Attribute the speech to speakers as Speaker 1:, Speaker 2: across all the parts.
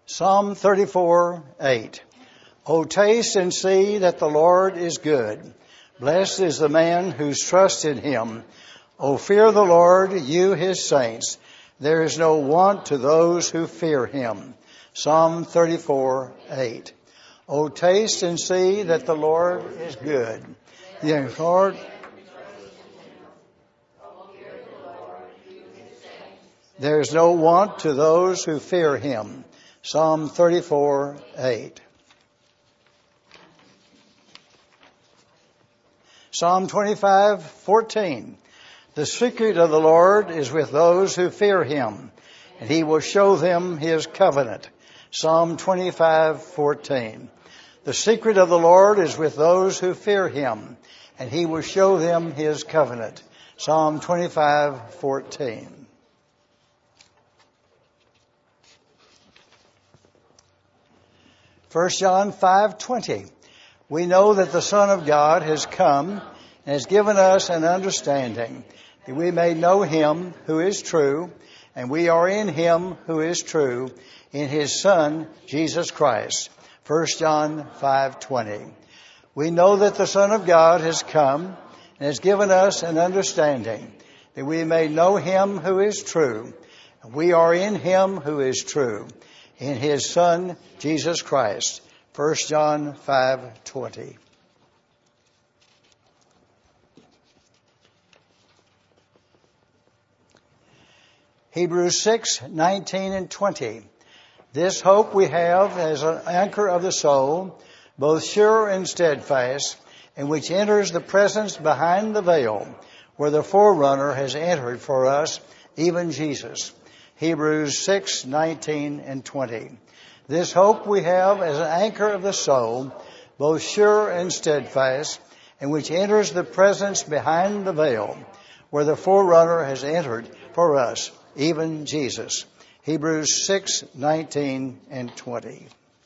Speaker 1: Psalm 34:8. O taste and see that the Lord is good. Blessed is the man whose trust in him. O fear the Lord, you his saints. There is no want to those who fear him. Psalm 34:8. O taste and see that the Lord is good. The Lord. There is no want to those who fear him. Psalm 34:8. Psalm 25:14. The secret of the Lord is with those who fear him, and he will show them his covenant. Psalm 25:14. The secret of the Lord is with those who fear him, and he will show them his covenant. Psalm 25:14. 1 John 5:20. We know that the Son of God has come and has given us an understanding, that we may know him who is true, and we are in him who is true, in his Son, Jesus Christ. 1 John 5:20. We know that the Son of God has come and has given us an understanding, that we may know him who is true, and we are in him who is true, in his Son, Jesus Christ. 1 John 5:20. Hebrews 6:19 and 20. This hope we have as an anchor of the soul, both sure and steadfast, and which enters the presence behind the veil, where the forerunner has entered for us, even Jesus. Hebrews 6:19 and 20. This hope we have as an anchor of the soul, both sure and steadfast, and which enters the presence behind the veil, where the forerunner has entered for us, even Jesus. Hebrews 6:19 and 20.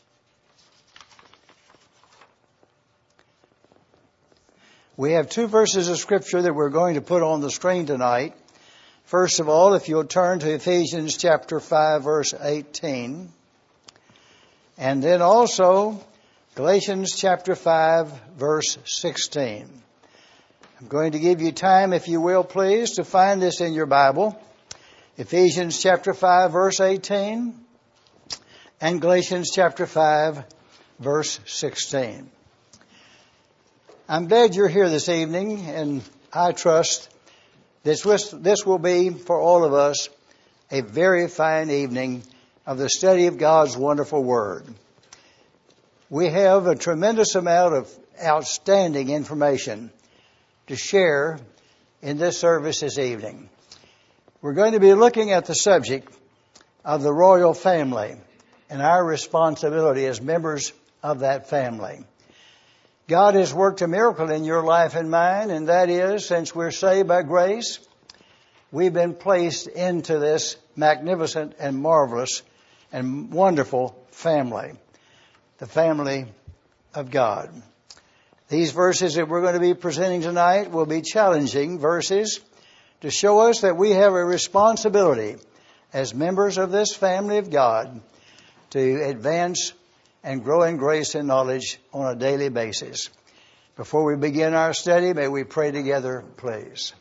Speaker 1: We have two verses of Scripture that we're going to put on the screen tonight. First of all, if you'll turn to Ephesians chapter 5, verse 18. And then also Galatians chapter 5, verse 16. I'm going to give you time, if you will, please, to find this in your Bible. Ephesians chapter 5, verse 18, and Galatians chapter 5, verse 16. I'm glad you're here this evening, and I trust this will be, for all of us, a very fine evening of the study of God's wonderful Word. We have a tremendous amount of outstanding information to share in this service this evening. We're going to be looking at the subject of the royal family and our responsibility as members of that family. God has worked a miracle in your life and mine, and that is, since we're saved by grace, we've been placed into this magnificent and marvelous and wonderful family, the family of God. These verses that we're going to be presenting tonight will be challenging verses to show us that we have a responsibility as members of this family of God to advance and grow in grace and knowledge on a daily basis. Before we begin our study, may we pray together, please.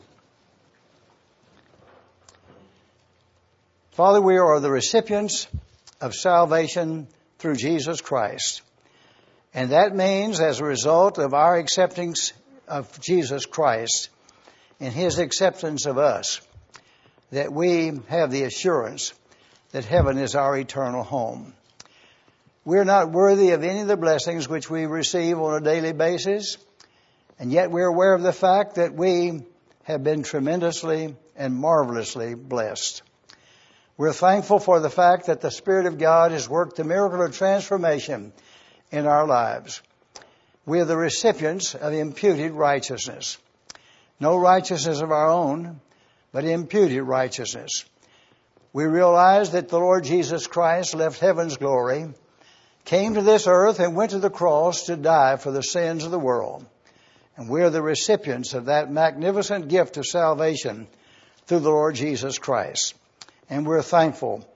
Speaker 1: Father, we are the recipients of salvation through Jesus Christ. And that means, as a result of our acceptance of Jesus Christ and his acceptance of us, that we have the assurance that heaven is our eternal home. We're not worthy of any of the blessings which we receive on a daily basis, and yet we're aware of the fact that we have been tremendously and marvelously blessed. We're thankful for the fact that the Spirit of God has worked the miracle of transformation in our lives. We are the recipients of imputed righteousness. No righteousness of our own, but imputed righteousness. We realize that the Lord Jesus Christ left heaven's glory, came to this earth, and went to the cross to die for the sins of the world. And we're the recipients of that magnificent gift of salvation through the Lord Jesus Christ. And we're thankful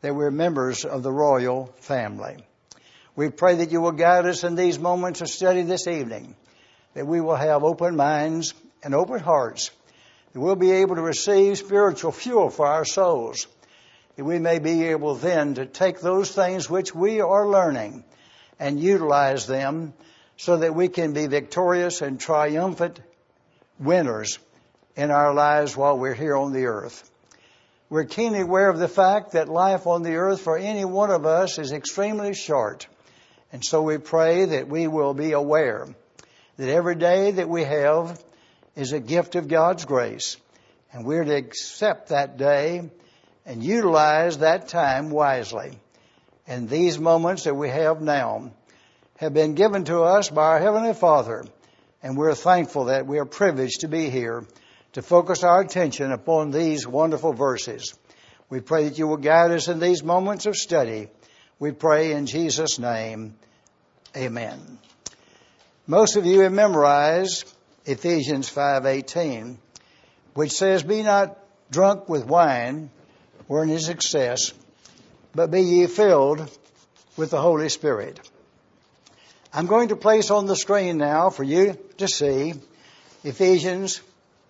Speaker 1: that we're members of the royal family. We pray that you will guide us in these moments of study this evening, that we will have open minds and open hearts, that we'll be able to receive spiritual fuel for our souls, that we may be able then to take those things which we are learning and utilize them so that we can be victorious and triumphant winners in our lives while we're here on the earth. We're keenly aware of the fact that life on the earth for any one of us is extremely short. And so we pray that we will be aware that every day that we have is a gift of God's grace. And we're to accept that day and utilize that time wisely. And these moments that we have now have been given to us by our Heavenly Father. And we're thankful that we are privileged to be here to focus our attention upon these wonderful verses. We pray that you will guide us in these moments of study. We pray in Jesus' name, amen. Most of you have memorized Ephesians 5:18, which says, "Be not drunk with wine, wherein is excess, but be ye filled with the Holy Spirit." I'm going to place on the screen now for you to see Ephesians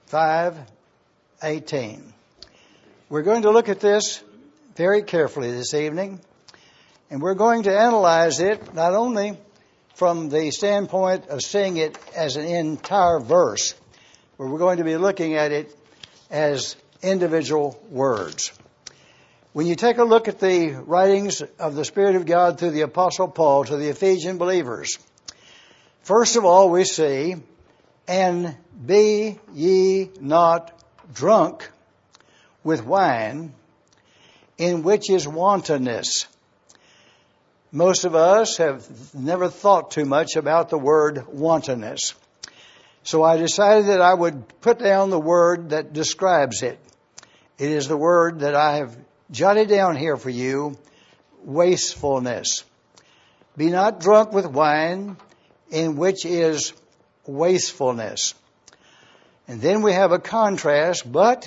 Speaker 1: 5:18. We're going to look at this very carefully this evening, and we're going to analyze it not only from the standpoint of seeing it as an entire verse, but we're going to be looking at it as individual words. When you take a look at the writings of the Spirit of God through the Apostle Paul to the Ephesian believers, first of all we see, "And be ye not drunk with wine, in which is wantonness." Most of us have never thought too much about the word wantonness. So I decided that I would put down the word that describes it. It is the word that I have jotted down here for you, wastefulness. Be not drunk with wine, in which is wastefulness. And then we have a contrast, but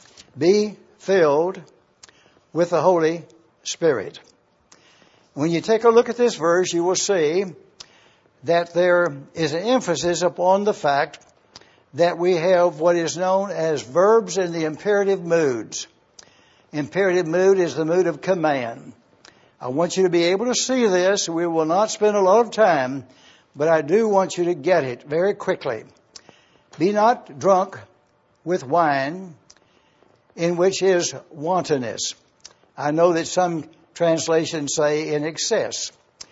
Speaker 1: be filled with the Holy Spirit. When you take a look at this verse, you will see that there is an emphasis upon the fact that we have what is known as verbs in the imperative moods. Imperative mood is the mood of command. I want you to be able to see this. We will not spend a lot of time, but I do want you to get it very quickly. Be not drunk with wine, in which is wantonness. I know that some translations say in excess.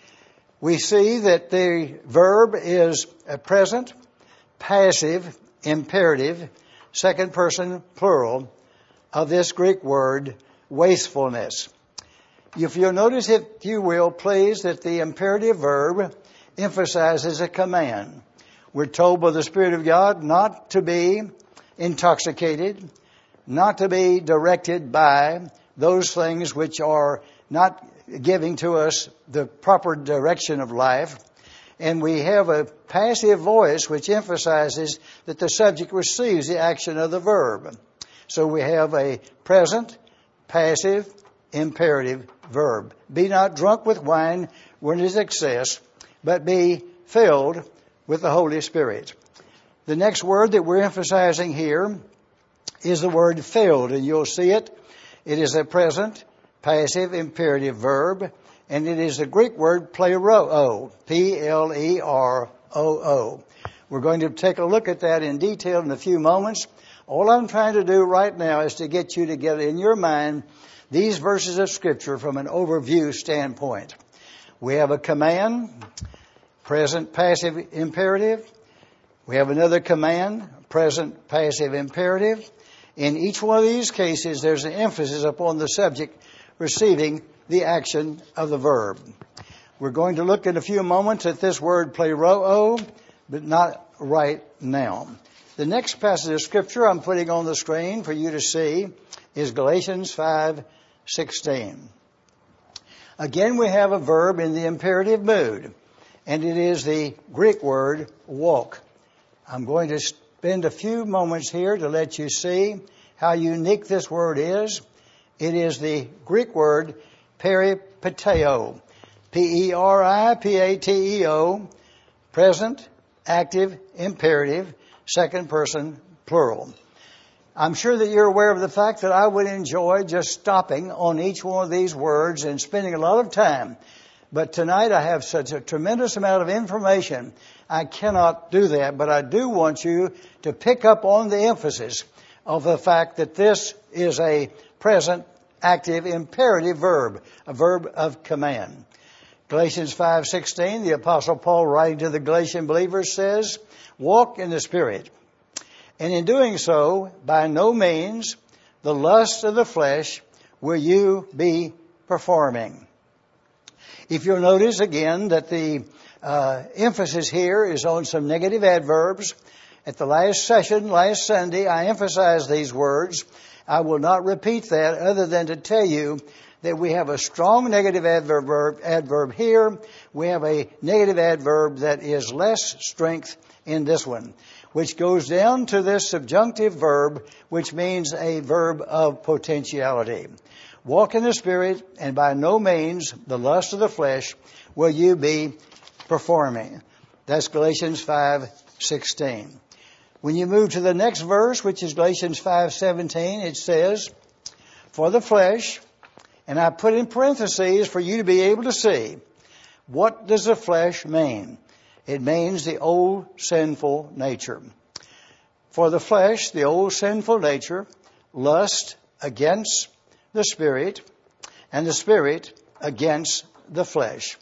Speaker 1: We see that the verb is a present, passive, imperative, second person plural of this Greek word, wastefulness. If you'll notice, if you will, please, that the imperative verb emphasizes a command. We're told by the Spirit of God not to be intoxicated, not to be directed by those things which are not giving to us the proper direction of life. And we have a passive voice which emphasizes that the subject receives the action of the verb. So we have a present, passive, imperative verb. Be not drunk with wine when it is excess, but be filled with the Holy Spirit. The next word that we're emphasizing here is the word filled, and you'll see it. It is a present, passive, imperative verb, and it is the Greek word pleroo, P-L-E-R-O-O. We're going to take a look at that in detail in a few moments. All I'm trying to do right now is to get you to get in your mind these verses of Scripture from an overview standpoint. We have a command, present, passive, imperative. We have another command, present, passive, imperative. In each one of these cases, there's an emphasis upon the subject receiving the action of the verb. We're going to look in a few moments at this word pleroo, but not right now. The next passage of Scripture I'm putting on the screen for you to see is Galatians 5:16. Again, we have a verb in the imperative mood, and it is the Greek word walk. I'm going to spend a few moments here to let you see how unique this word is. It is the Greek word peripateo. Peripateo. Present, active, imperative, second person, plural. I'm sure that you're aware of the fact that I would enjoy just stopping on each one of these words and spending a lot of time. But tonight I have such a tremendous amount of information, I cannot do that. But I do want you to pick up on the emphasis of the fact that this is a present, active, imperative verb, a verb of command. Galatians 5:16, the Apostle Paul, writing to the Galatian believers, says, "Walk in the Spirit. And in doing so, by no means the lust of the flesh will you be performing." If you'll notice again that the emphasis here is on some negative adverbs. At the last session, last Sunday, I emphasized these words. I will not repeat that other than to tell you that we have a strong negative adverb here. We have a negative adverb that is less strength in this one, which goes down to this subjunctive verb, which means a verb of potentiality. Walk in the Spirit, and by no means the lust of the flesh will you be performing. That's Galatians 5:16. When you move to the next verse, which is Galatians 5:17, it says, "For the flesh," and I put in parentheses for you to be able to see, what does the flesh mean? It means the old sinful nature. For the flesh, the old sinful nature, lust against the Spirit, and the Spirit against the flesh.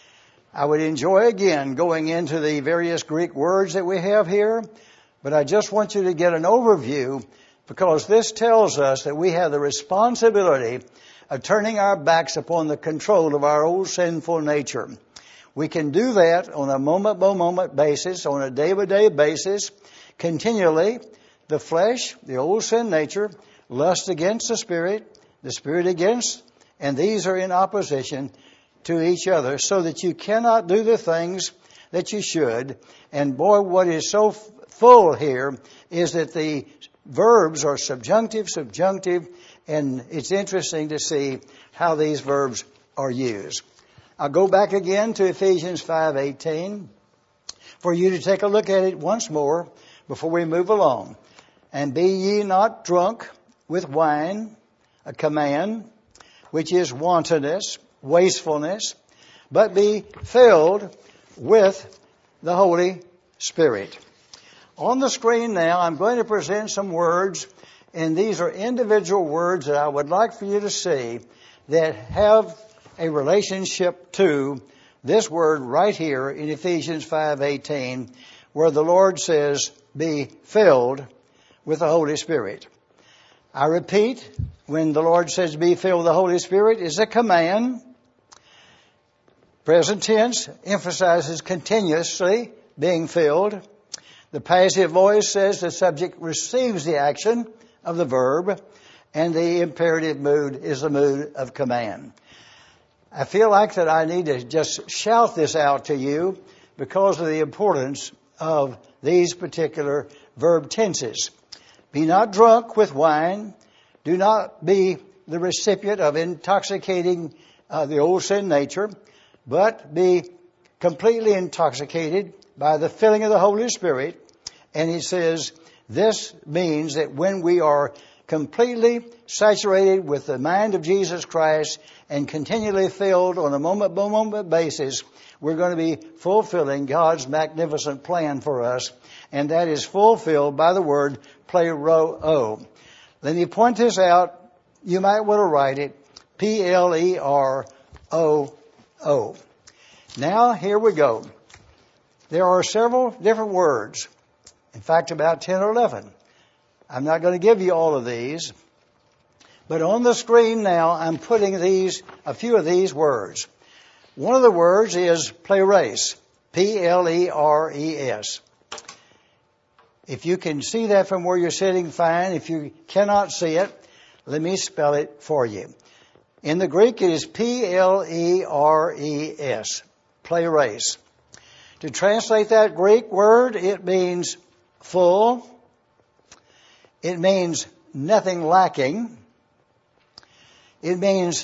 Speaker 1: I would enjoy again going into the various Greek words that we have here, but I just want you to get an overview, because this tells us that we have the responsibility of turning our backs upon the control of our old sinful nature. We can do that on a moment-by-moment basis, on a day-by-day basis, continually. The flesh, the old sin nature, lust against the Spirit against, and these are in opposition to each other, so that you cannot do the things that you should. And boy, what is so full here is that the verbs are subjunctive, and it's interesting to see how these verbs are used. I'll go back again to Ephesians 5:18 for you to take a look at it once more before we move along. "And be ye not drunk with wine," a command, which is wantonness, wastefulness, "but be filled with the Holy Spirit." On the screen now, I'm going to present some words, and these are individual words that I would like for you to see that have a relationship to this word right here in Ephesians 5:18, where the Lord says, "Be filled with the Holy Spirit." I repeat, when the Lord says, "Be filled with the Holy Spirit," is a command. Present tense emphasizes continuously being filled. The passive voice says the subject receives the action of the verb, and the imperative mood is the mood of command. I feel like that I need to just shout this out to you because of the importance of these particular verb tenses. Be not drunk with wine. Do not be the recipient of intoxicating the old sin nature, but be completely intoxicated by the filling of the Holy Spirit. And he says this means that when we are completely saturated with the mind of Jesus Christ and continually filled on a moment-by-moment basis, we're going to be fulfilling God's magnificent plan for us. And that is fulfilled by the word pleroo. Let me point this out. You might want to write it. Pleroo. Now, here we go. There are several different words. In fact, about 10 or 11. I'm not going to give you all of these. But on the screen now, I'm putting a few of these words. One of the words is pleres. P-L-E-R-E-S. If you can see that from where you're sitting, fine. If you cannot see it, let me spell it for you. In the Greek, it is P-L-E-R-E-S. Pleres. To translate that Greek word, it means full. It means nothing lacking. It means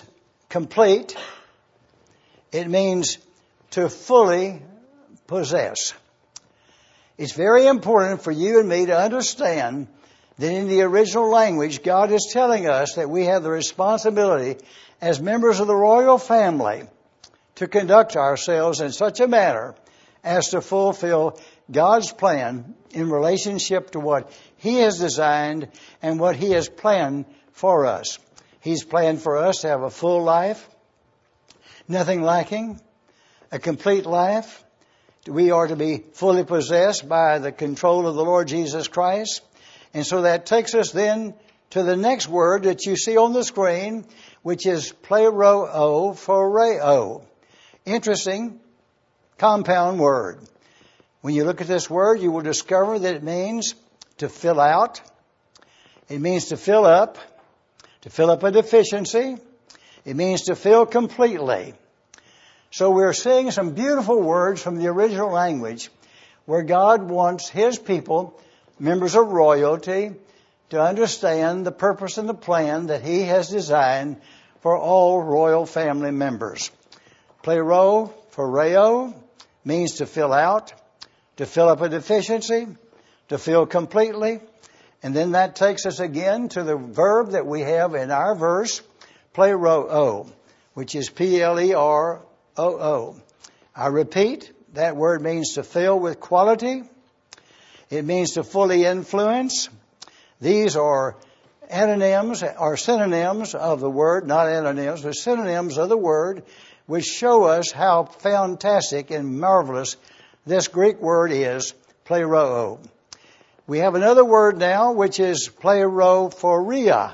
Speaker 1: complete. It means to fully possess. It's very important for you and me to understand that in the original language, God is telling us that we have the responsibility as members of the royal family to conduct ourselves in such a manner as to fulfill God's plan in relationship to what He has designed and what He has planned for us. He's planned for us to have a full life, nothing lacking, a complete life. We are to be fully possessed by the control of the Lord Jesus Christ. And so that takes us then to the next word that you see on the screen, which is pleroo phoreo. Interesting compound word. When you look at this word, you will discover that it means to fill out. It means to fill up a deficiency. It means to fill completely. So we're seeing some beautiful words from the original language where God wants His people, members of royalty, to understand the purpose and the plan that He has designed for all royal family members. Pleroo phoreo means to fill out, to fill up a deficiency, to fill completely. And then that takes us again to the verb that we have in our verse, pleroo, which is P-L-E-R-O-O. I repeat, that word means to fill with quality. It means to fully influence. These are antonyms or synonyms of the word, not antonyms, but synonyms of the word, which show us how fantastic and marvelous this Greek word is, pleroo. We have another word now, which is plerothoria,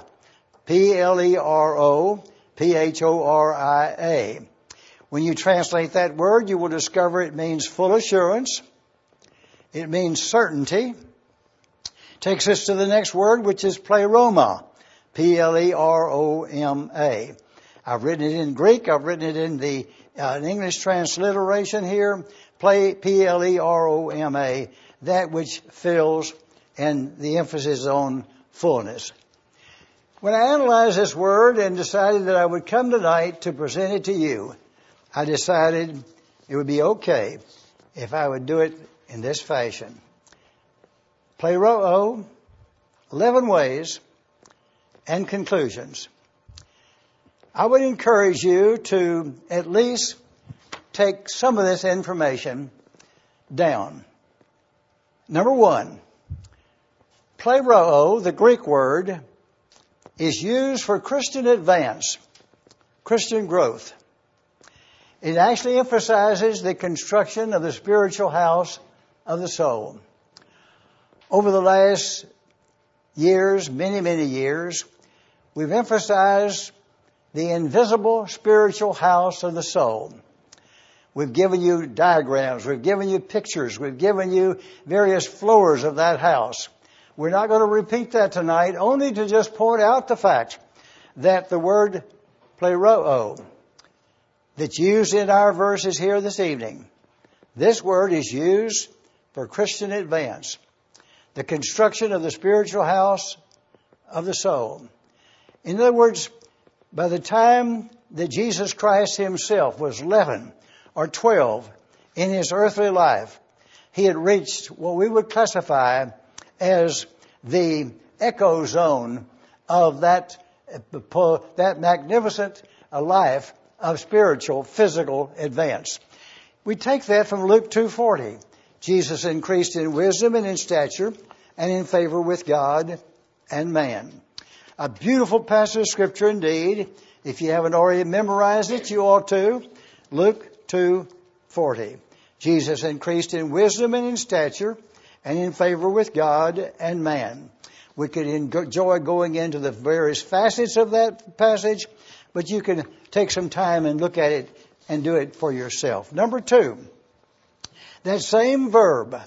Speaker 1: P-L-E-R-O-P-H-O-R-I-A. When you translate that word, you will discover it means full assurance. It means certainty. Takes us to the next word, which is pleroma, P-L-E-R-O-M-A. I've written it in Greek. I've written it in the English transliteration here, P-L-E-R-O-M-A, that which fills, and the emphasis is on fullness. When I analyzed this word and decided that I would come tonight to present it to you, I decided it would be okay if I would do it in this fashion. Pleroo, 11 ways and conclusions. I would encourage you to at least take some of this information down. Number one, pleroo, the Greek word, is used for Christian advance, Christian growth. It actually emphasizes the construction of the spiritual house of the soul. Over the last years, many years, we've emphasized the invisible spiritual house of the soul. We've given you diagrams, we've given you pictures, we've given you various floors of that house. We're not going to repeat that tonight, only to just point out the fact that the word pleroo that's used in our verses here this evening, this word is used for Christian advance, the construction of the spiritual house of the soul. In other words, by the time that Jesus Christ Himself was 11 or 12 in His earthly life, He had reached what we would classify as the echo zone of that magnificent life of spiritual, physical advance. We take that from Luke 2:40. Jesus increased in wisdom and in stature and in favor with God and man. A beautiful passage of Scripture indeed. If you haven't already memorized it, you ought to. Luke 2:40. Jesus increased in wisdom and in stature and in favor with God and man. We could enjoy going into the various facets of that passage, but you can take some time and look at it and do it for yourself. Number two, that same verb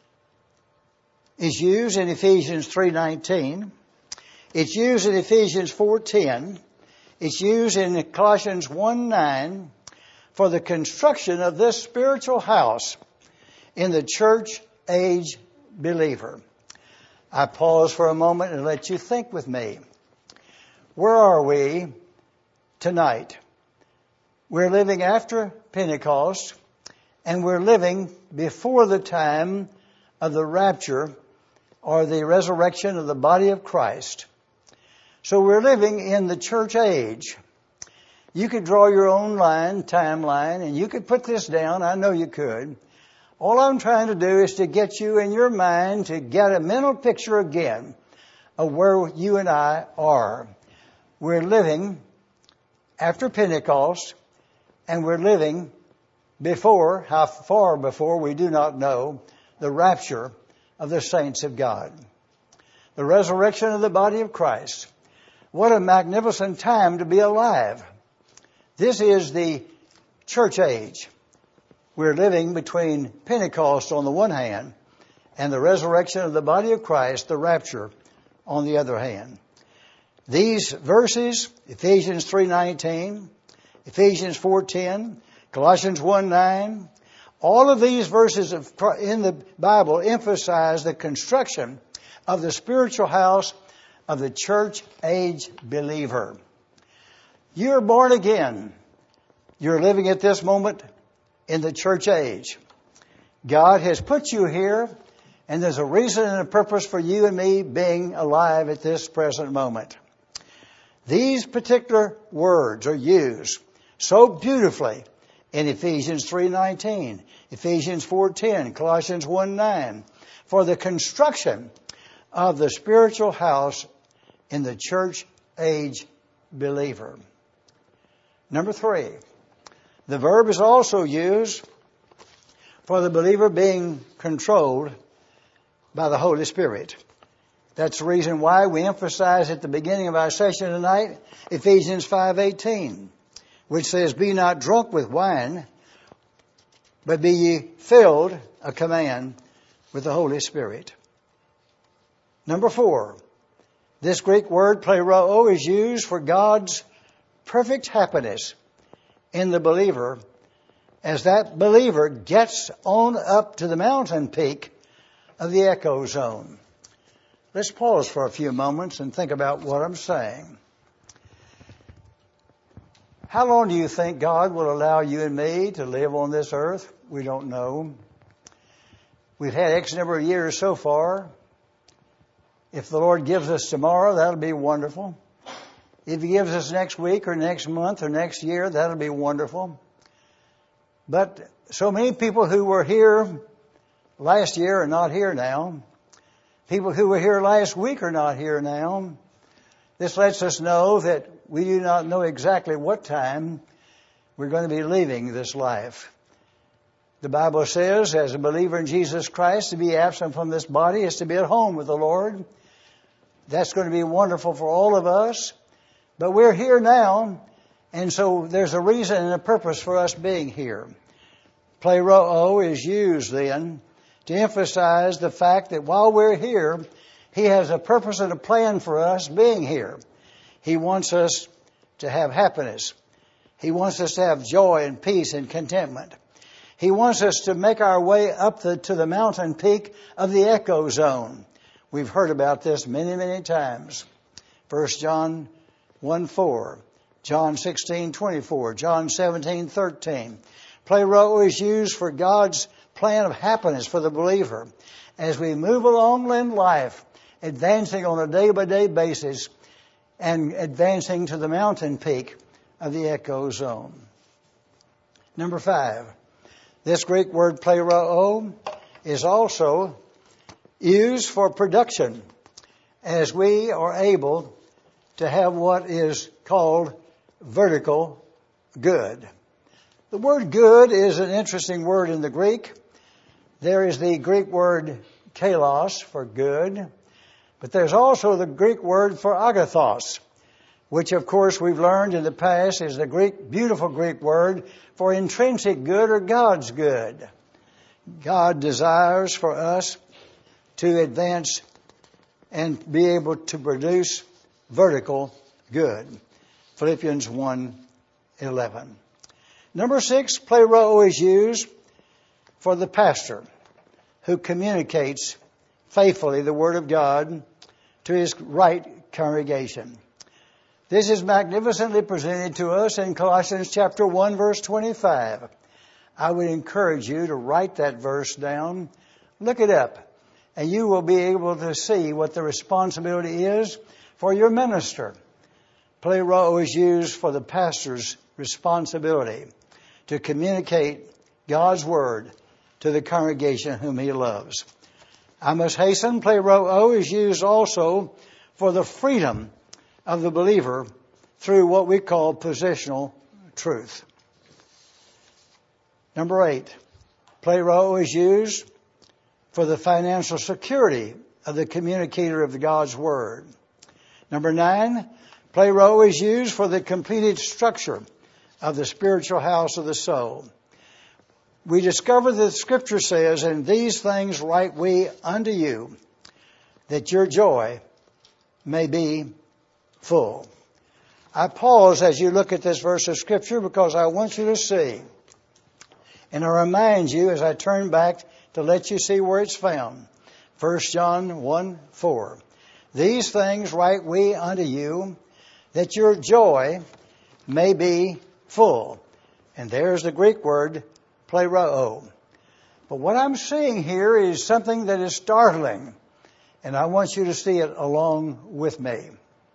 Speaker 1: is used in Ephesians 3:19. It's used in Ephesians 4:10. It's used in Colossians 1:9 for the construction of this spiritual house in the church age believer. I pause for a moment and let you think with me. Where are we tonight We're living after Pentecost, and we're living before the time of the rapture or the resurrection of the body of Christ. So we're living in the church age. You could draw your own timeline, and you could put this down. I know you could. All I'm trying to do is to get you in your mind to get a mental picture again of where you and I are. We're living after Pentecost, and we're living before, how far before, we do not know, the rapture of the saints of God. The resurrection of the body of Christ. What a magnificent time to be alive. This is the church age. We're living between Pentecost on the one hand and the resurrection of the body of Christ, the rapture, on the other hand. These verses, Ephesians 3:19, Ephesians 4:10, Colossians 1:9, all of these verses in the Bible emphasize the construction of the spiritual house of the church age believer. You're born again. You're living at this moment in the church age. God has put you here, and there's a reason and a purpose for you and me being alive at this present moment. These particular words are used so beautifully in Ephesians 3:19, Ephesians 4:10, Colossians 1:9, for the construction of the spiritual house in the church age believer. Number 3, the verb is also used for the believer being controlled by the Holy Spirit. That's the reason why we emphasize at the beginning of our session tonight, Ephesians 5:18, which says, "Be not drunk with wine, but be ye filled," a command, "with the Holy Spirit." Number 4, this Greek word pleroo is used for God's perfect happiness in the believer as that believer gets on up to the mountain peak of the echo zone. Let's pause for a few moments and think about what I'm saying. How long do you think God will allow you and me to live on this earth? We don't know. We've had X number of years so far. If the Lord gives us tomorrow, that'll be wonderful. If He gives us next week or next month or next year, that'll be wonderful. But so many people who were here last year are not here now. People who were here last week are not here now. This lets us know that we do not know exactly what time we're going to be leaving this life. The Bible says, as a believer in Jesus Christ, to be absent from this body is to be at home with the Lord. That's going to be wonderful for all of us. But we're here now, and so there's a reason and a purpose for us being here. Pleroo is used then to emphasize the fact that while we're here, He has a purpose and a plan for us being here. He wants us to have happiness. He wants us to have joy and peace and contentment. He wants us to make our way up to the mountain peak of the echo zone. We've heard about this many, many times. 1 John 1:4, John 16:24, John 17:13. Pleroo is used for God's plan of happiness for the believer as we move along in life, advancing on a day-by-day basis and advancing to the mountain peak of the echo zone. Number 5, this Greek word pleroo is also used for production as we are able to have what is called vertical good. The word good is an interesting word in the Greek. There is the Greek word kalos for good, but there's also the Greek word for agathos, which of course we've learned in the past is the beautiful Greek word for intrinsic good or God's good. God desires for us to advance and be able to produce vertical good. Philippians 1:11. Number 6, pleroo is used for the pastor who communicates faithfully the Word of God to his right congregation. This is magnificently presented to us in Colossians chapter 1, verse 25. I would encourage you to write that verse down, look it up, and you will be able to see what the responsibility is for your minister. Pleroo is used for the pastor's responsibility to communicate God's word to the congregation whom he loves. I must hasten, pleroo is used also for the freedom of the believer through what we call positional truth. Number 8, pleroo is used for the financial security of the communicator of God's word. Number 9, pleroo is used for the completed structure of the spiritual house of the soul. We discover that the Scripture says, "And these things write we unto you, that your joy may be full." I pause as you look at this verse of Scripture because I want you to see, and I remind you as I turn back to let you see where it's found. 1 John 1:4. "These things write we unto you, that your joy may be full." And there's the Greek word pleroo. But what I'm seeing here is something that is startling, and I want you to see it along with me.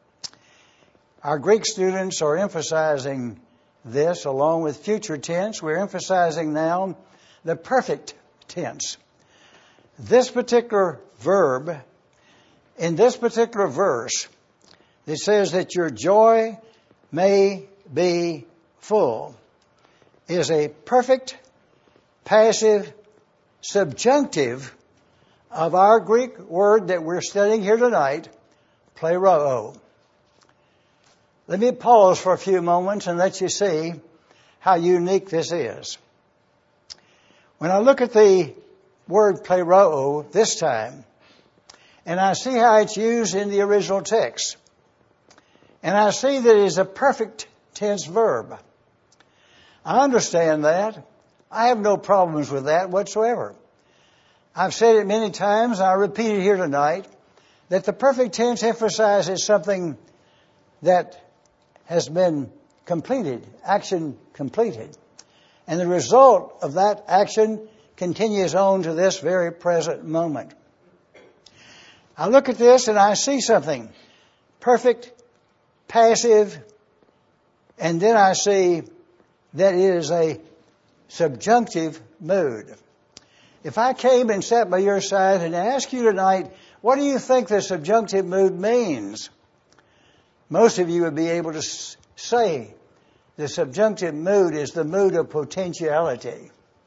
Speaker 1: Our Greek students are emphasizing this along with future tense. We're emphasizing now the perfect tense. This particular verb, in this particular verse, it says that your joy may be full, is a perfect passive subjunctive of our Greek word that we're studying here tonight, pleroo. Let me pause for a few moments and let you see how unique this is. When I look at the word pleroo this time, and I see how it's used in the original text, and I see that it is a perfect tense verb. I understand that. I have no problems with that whatsoever. I've said it many times, and I repeat it here tonight, that the perfect tense emphasizes something that has been completed, action completed. And the result of that action continues on to this very present moment. I look at this and I see something perfect, passive, and then I see that it is a subjunctive mood. If I came and sat by your side and asked you tonight, what do you think the subjunctive mood means? Most of you would be able to say the subjunctive mood is the mood of potentiality.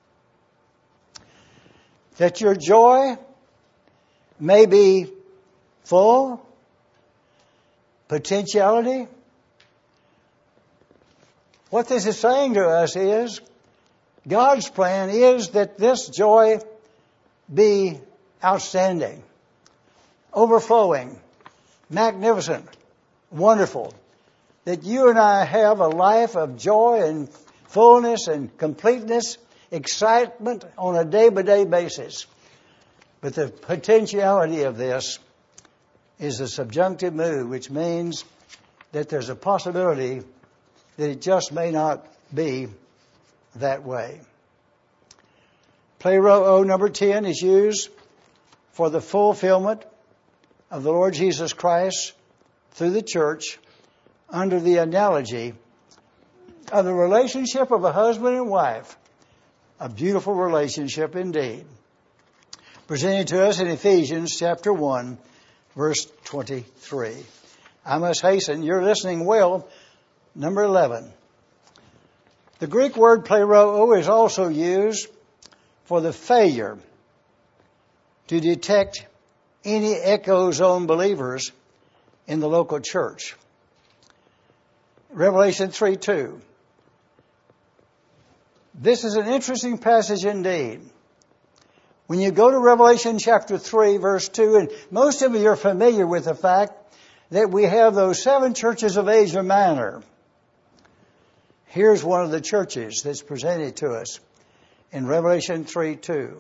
Speaker 1: That your joy may be full, potentiality. What this is saying to us is, God's plan is that this joy be outstanding, overflowing, magnificent, wonderful. That you and I have a life of joy and fullness and completeness, excitement on a day-by-day basis. But the potentiality of this is a subjunctive mood, which means that there's a possibility that it just may not be that way. Pleroo number 10 is used for the fulfillment of the Lord Jesus Christ through the church under the analogy of the relationship of a husband and wife. A beautiful relationship indeed. Presented to us in Ephesians chapter 1, verse 23. I must hasten. You're listening well. Number 11. The Greek word pleroo is also used for the failure to detect any echo zone believers in the local church. Revelation 3:2. This is an interesting passage indeed. When you go to Revelation chapter 3, verse 2, and most of you are familiar with the fact that we have those 7 churches of Asia Minor. Here's one of the churches that's presented to us in Revelation 3:2.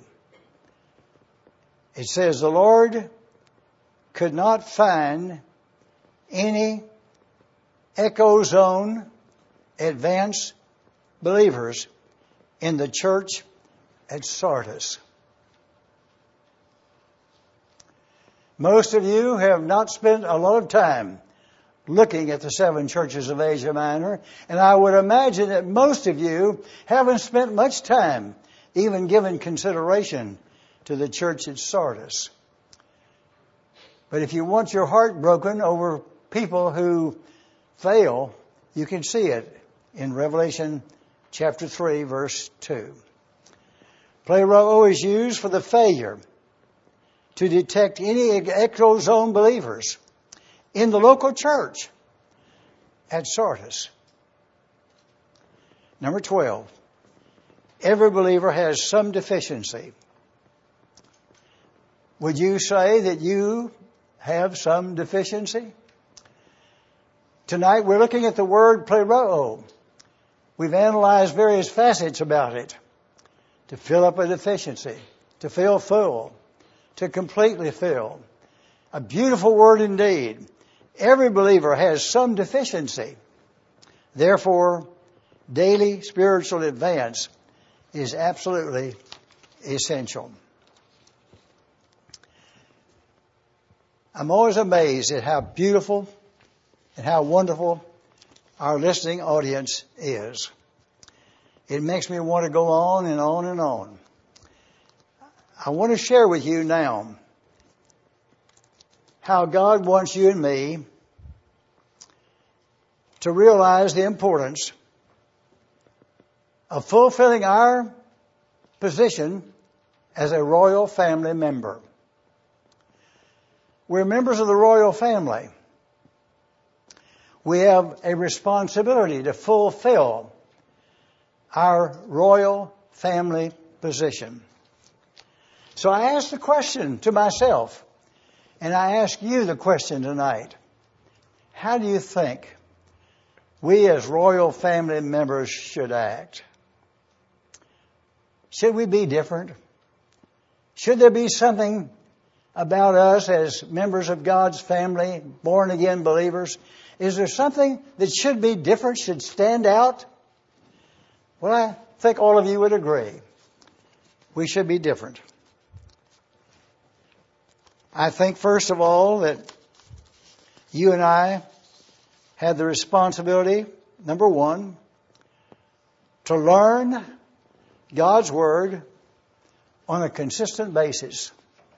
Speaker 1: It says, the Lord could not find any Echo Zone Advanced believers in the church at Sardis. Most of you have not spent a lot of time looking at the 7 churches of Asia Minor, and I would imagine that most of you haven't spent much time even giving consideration to the church at Sardis. But if you want your heart broken over people who fail, you can see it in Revelation chapter 3, verse 2. Pleroo is used for the failure to detect any Echo Zone believers in the local church at Sardis. Number 12. Every believer has some deficiency. Would you say that you have some deficiency? Tonight we're looking at the word pleroo. We've analyzed various facets about it. To fill up a deficiency, to fill full, to completely fill. A beautiful word indeed. Every believer has some deficiency. Therefore, daily spiritual advance is absolutely essential. I'm always amazed at how beautiful and how wonderful our listening audience is. It makes me want to go on and on and on. I want to share with you now how God wants you and me to realize the importance of fulfilling our position as a royal family member. We're members of the royal family. We have a responsibility to fulfill our royal family position. So I asked the question to myself, and I ask you the question tonight. How do you think we as royal family members should act? Should we be different? Should there be something about us as members of God's family, born again believers? Is there something that should be different, should stand out? Well, I think all of you would agree. We should be different. I think, first of all, that you and I have the responsibility, number one, to learn God's Word on a consistent basis.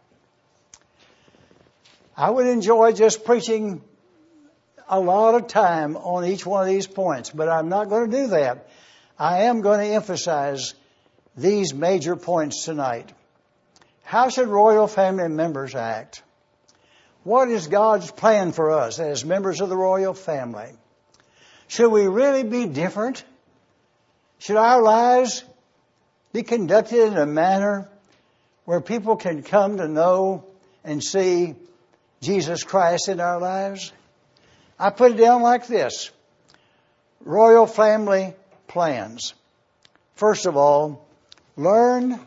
Speaker 1: I would enjoy just preaching a lot of time on each one of these points, but I'm not going to do that. I am going to emphasize these major points tonight. How should royal family members act? What is God's plan for us as members of the royal family? Should we really be different? Should our lives be conducted in a manner where people can come to know and see Jesus Christ in our lives? I put it down like this. Royal family plans. First of all, learn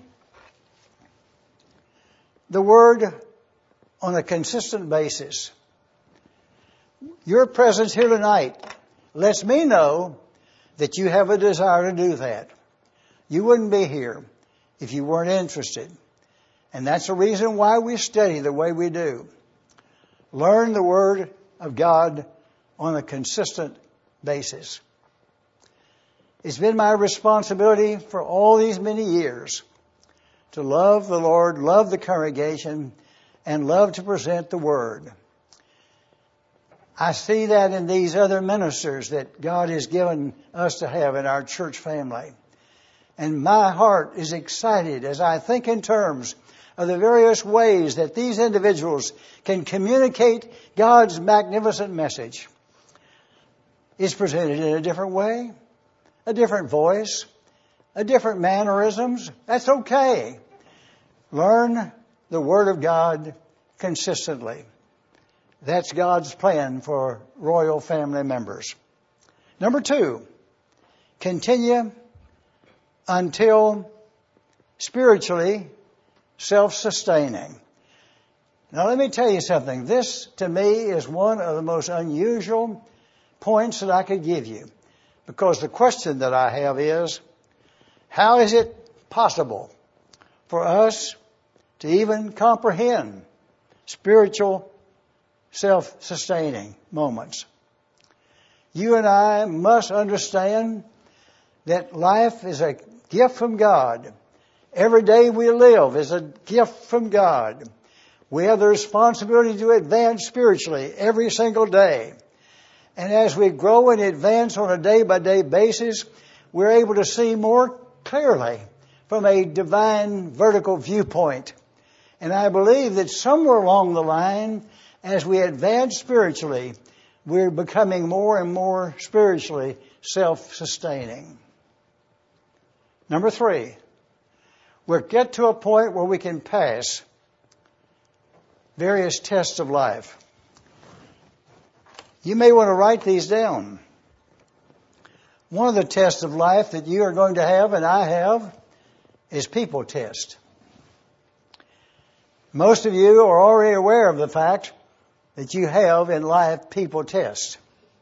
Speaker 1: the Word on a consistent basis. Your presence here tonight lets me know that you have a desire to do that. You wouldn't be here if you weren't interested. And that's the reason why we study the way we do. Learn the Word of God on a consistent basis. It's been my responsibility for all these many years to love the Lord, love the congregation, and love to present the Word. I see that in these other ministers that God has given us to have in our church family. And my heart is excited as I think in terms of the various ways that these individuals can communicate God's magnificent message. It's presented in a different way, a different voice, a different mannerisms. That's okay. Learn the Word of God consistently. That's God's plan for royal family members. Number 2, continue until spiritually self-sustaining. Now let me tell you something. This, to me, is one of the most unusual points that I could give you. Because the question that I have is, how is it possible for us to even comprehend spiritual self-sustaining moments? You and I must understand that life is a gift from God. Every day we live is a gift from God. We have the responsibility to advance spiritually every single day. And as we grow and advance on a day-by-day basis, we're able to see more clearly from a divine vertical viewpoint. And I believe that somewhere along the line, as we advance spiritually, we're becoming more and more spiritually self-sustaining. Number 3, we'll get to a point where we can pass various tests of life. You may want to write these down. One of the tests of life that you are going to have, and I have, is people test. Most of you are already aware of the fact that you have in life people test.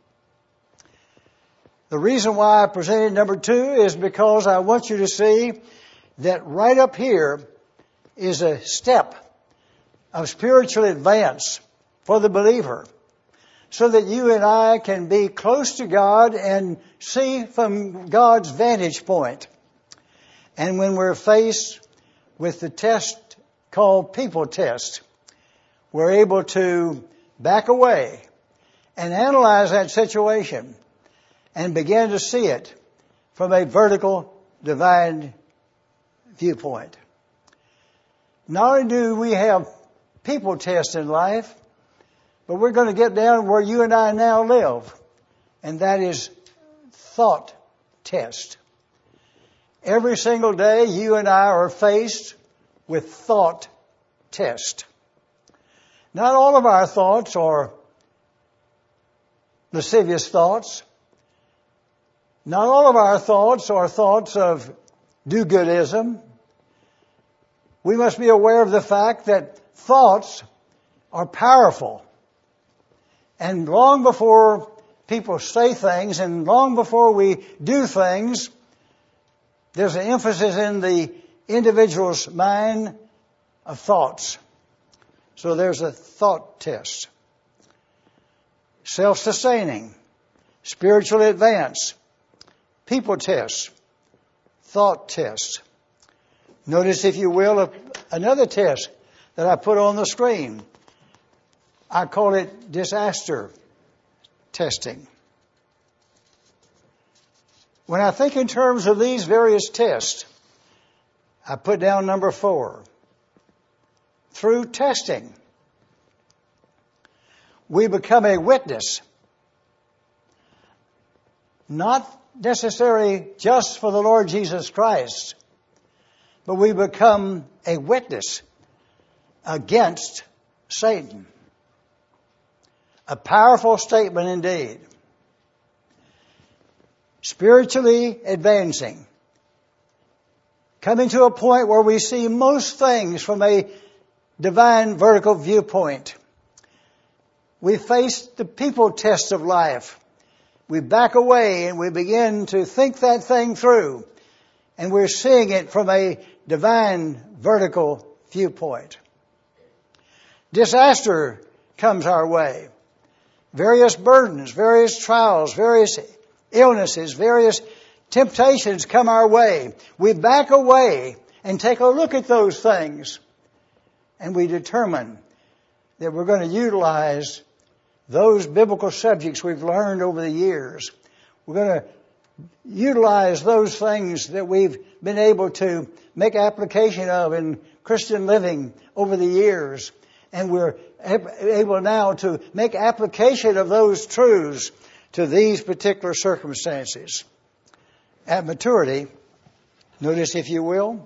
Speaker 1: The reason why I presented number 2 is because I want you to see that right up here is a step of spiritual advance for the believer, so that you and I can be close to God and see from God's vantage point. And when we're faced with the test called people test, we're able to back away and analyze that situation and begin to see it from a vertical divine viewpoint. Not only do we have people tests in life, but we're going to get down where you and I now live, and that is thought test. Every single day you and I are faced with thought test. Not all of our thoughts are lascivious thoughts. Not all of our thoughts are thoughts of do-goodism. We must be aware of the fact that thoughts are powerful. And long before people say things and long before we do things, there's an emphasis in the individual's mind of thoughts. So there's a thought test. Self-sustaining, spiritual advance, people test, thought test. Notice, if you will, another test that I put on the screen. I call it disaster testing. When I think in terms of these various tests, I put down number 4. Through testing, we become a witness, not necessarily just for the Lord Jesus Christ, but we become a witness against Satan. A powerful statement indeed. Spiritually advancing. Coming to a point where we see most things from a divine vertical viewpoint. We face the people test of life. We back away and we begin to think that thing through. And we're seeing it from a divine vertical viewpoint. Disaster comes our way. Various burdens, various trials, various illnesses, various temptations come our way. We back away and take a look at those things. And we determine that we're going to utilize those biblical subjects we've learned over the years. We're going to utilize those things that we've been able to make application of in Christian living over the years. And we're able now to make application of those truths to these particular circumstances. At maturity, notice if you will,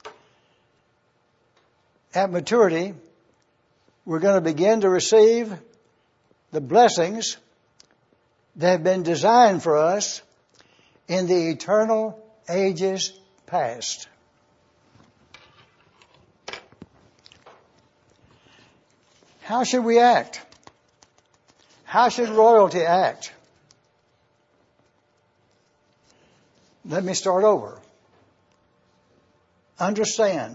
Speaker 1: at maturity, we're going to begin to receive the blessings that have been designed for us in the eternal ages past. How should we act? How should royalty act? Let me start over. Understand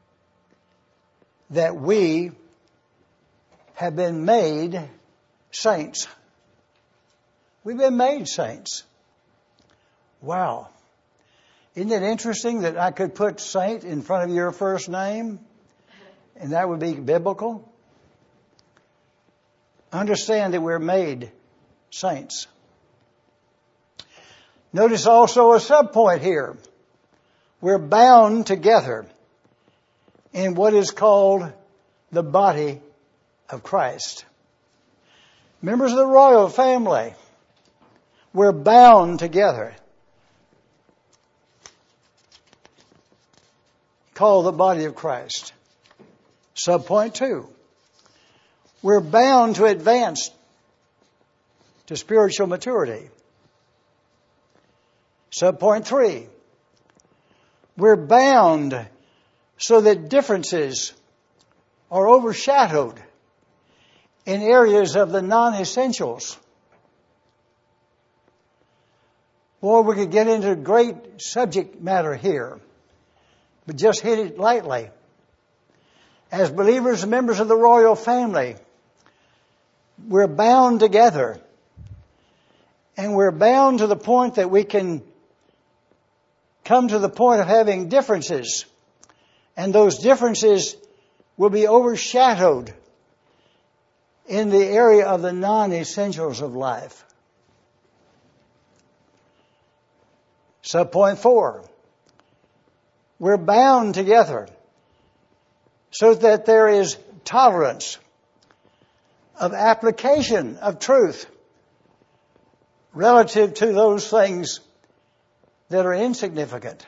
Speaker 1: that we have been made saints. We've been made saints. Wow. Isn't it interesting that I could put saint in front of your first name and that would be biblical? Understand that we're made saints. Notice also a subpoint here. We're bound together in what is called the body of Christ. Members of the royal family, we're bound together. Called the body of Christ. Subpoint 2. We're bound to advance to spiritual maturity. Subpoint 3. We're bound so that differences are overshadowed in areas of the non-essentials. Boy, we could get into great subject matter here, but just hit it lightly. As believers and members of the royal family, we're bound together. And we're bound to the point that we can come to the point of having differences. And those differences will be overshadowed in the area of the non-essentials of life. Subpoint 4. We're bound together so that there is tolerance of application of truth relative to those things that are insignificant.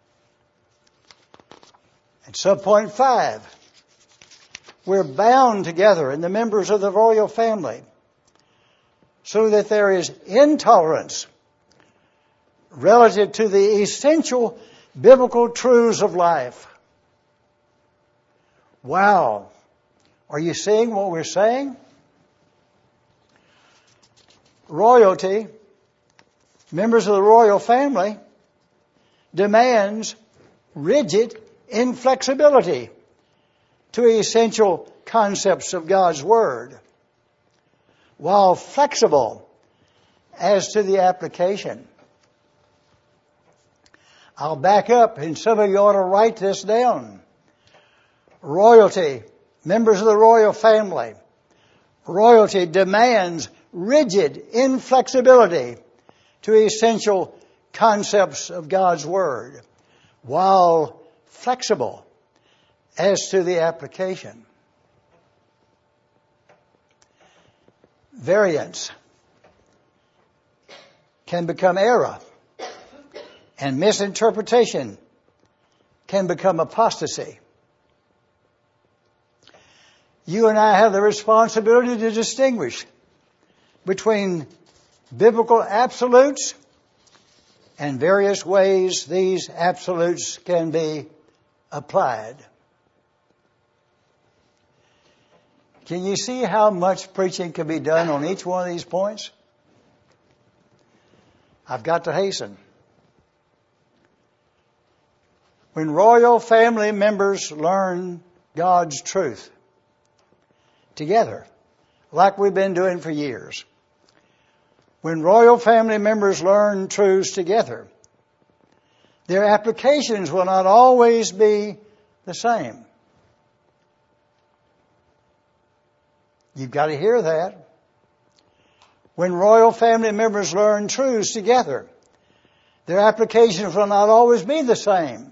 Speaker 1: And subpoint 5, we're bound together in the members of the royal family so that there is intolerance relative to the essential biblical truths of life. Wow. Are you seeing what we're saying? Royalty, members of the royal family, demands rigid inflexibility to essential concepts of God's Word, while flexible as to the application. I'll back up, and some of you ought to write this down. Royalty, members of the royal family, royalty demands rigid inflexibility to essential concepts of God's Word, while flexible as to the application. Variance can become error, and misinterpretation can become apostasy. You and I have the responsibility to distinguish between biblical absolutes and various ways these absolutes can be applied. Can you see how much preaching can be done on each one of these points? I've got to hasten. When royal family members learn God's truth together, like we've been doing for years, when royal family members learn truths together, their applications will not always be the same. You've got to hear that. When royal family members learn truths together, their applications will not always be the same.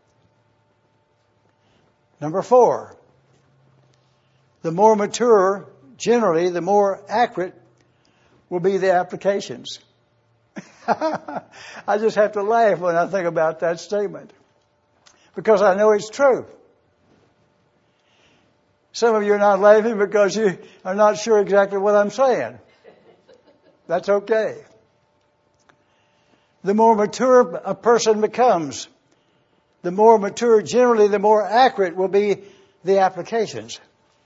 Speaker 1: Number 4, the more mature, generally, the more accurate will be the applications. I just have to laugh when I think about that statement, because I know it's true. Some of you are not laughing because you are not sure exactly what I'm saying. That's okay. The more mature a person becomes, the more mature, generally, the more accurate will be the applications.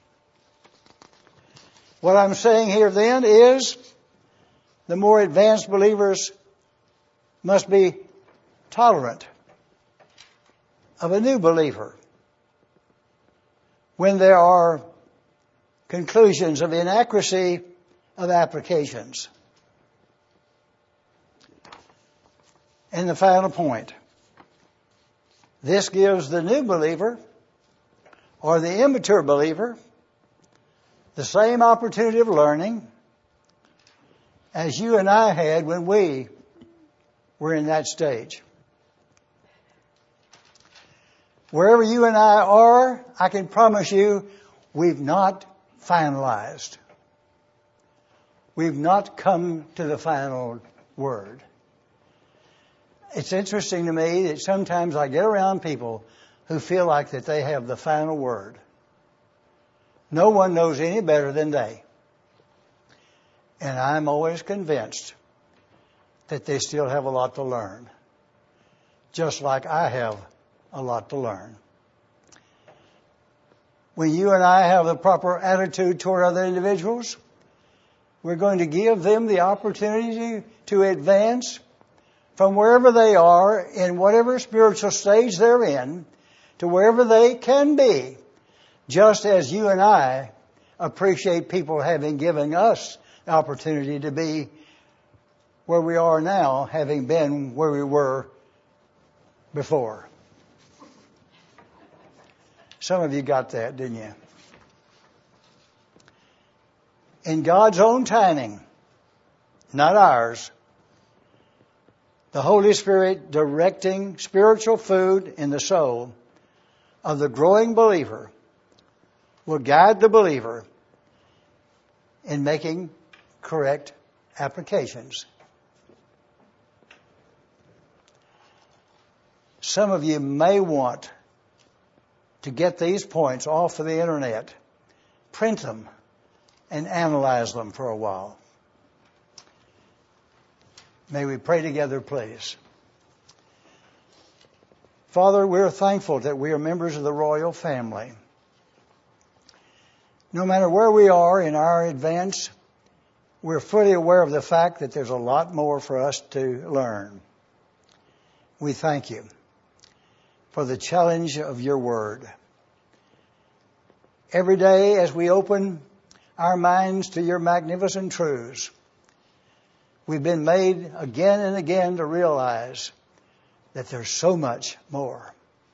Speaker 1: What I'm saying here then is the more advanced believers must be tolerant of a new believer when there are conclusions of inaccuracy of applications. And the final point. This gives the new believer or the immature believer the same opportunity of learning as you and I had when we were in that stage. Wherever you and I are, I can promise you, we've not finalized. We've not come to the final word. It's interesting to me that sometimes I get around people who feel like that they have the final word. No one knows any better than they. And I'm always convinced that they still have a lot to learn. Just like I have a lot to learn. When you and I have the proper attitude toward other individuals, we're going to give them the opportunity to advance from wherever they are, in whatever spiritual stage they're in, to wherever they can be, just as you and I appreciate people having given us the opportunity to be where we are now, having been where we were before. Some of you got that, didn't you? In God's own timing, not ours, the Holy Spirit directing spiritual food in the soul of the growing believer will guide the believer in making correct applications. Some of you may want to get these points off of the internet, print them, and analyze them for a while. May we pray together, please. Father, we're thankful that we are members of the royal family. No matter where we are in our advance, we're fully aware of the fact that there's a lot more for us to learn. We thank you for the challenge of your word. Every day as we open our minds to your magnificent truths, we've been made again and again to realize that there's so much more.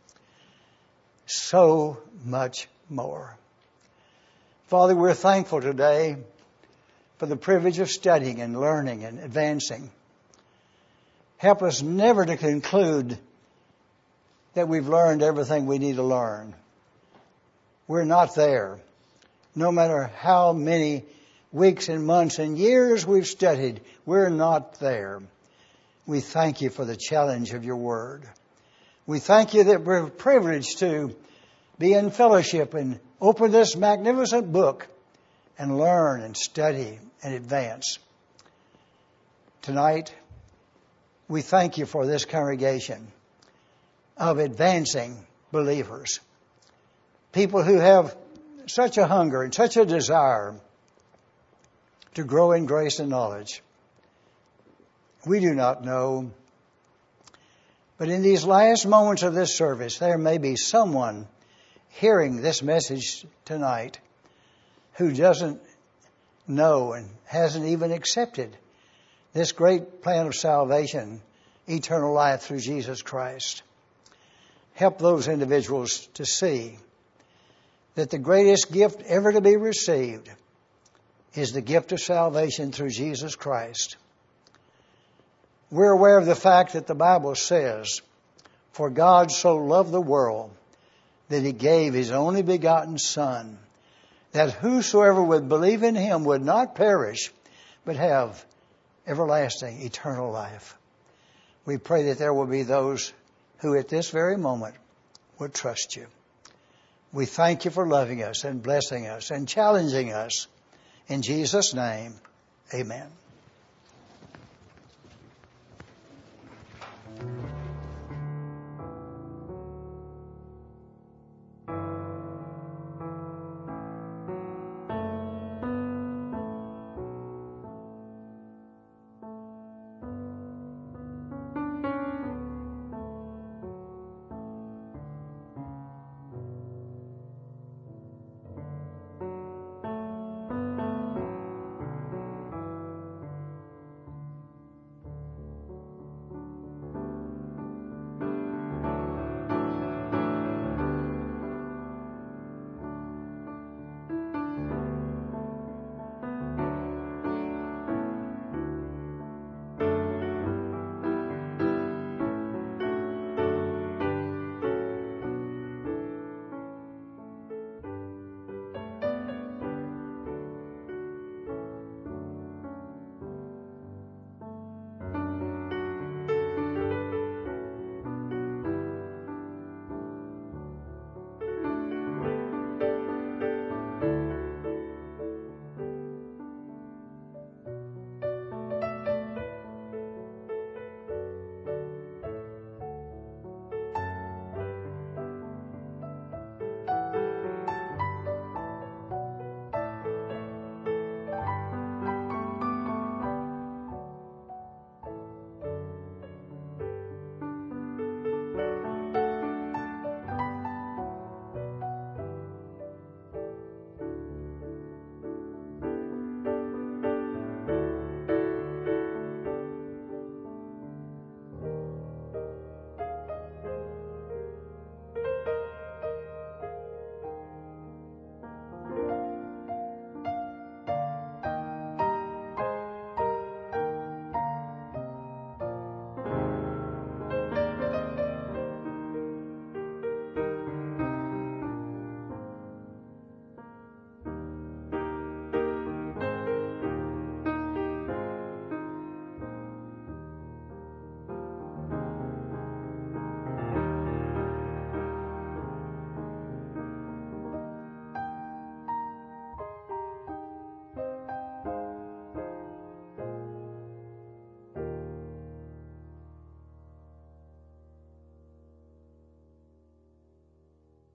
Speaker 1: So much more. Father, we're thankful today for the privilege of studying and learning and advancing. Help us never to conclude that we've learned everything we need to learn. We're not there. No matter how many weeks and months and years we've studied, we're not there. We thank you for the challenge of your word. We thank you that we're privileged to be in fellowship and open this magnificent book and learn and study and advance. Tonight, we thank you for this congregation of advancing believers. People who have such a hunger and such a desire to grow in grace and knowledge. We do not know. But in these last moments of this service, there may be someone hearing this message tonight who doesn't know and hasn't even accepted this great plan of salvation, eternal life through Jesus Christ. Help those individuals to see that the greatest gift ever to be received is the gift of salvation through Jesus Christ. We're aware of the fact that the Bible says, "For God so loved the world that he gave his only begotten Son, that whosoever would believe in him would not perish, but have everlasting, eternal life." We pray that there will be those who at this very moment would trust you. We thank you for loving us and blessing us and challenging us. In Jesus' name, amen.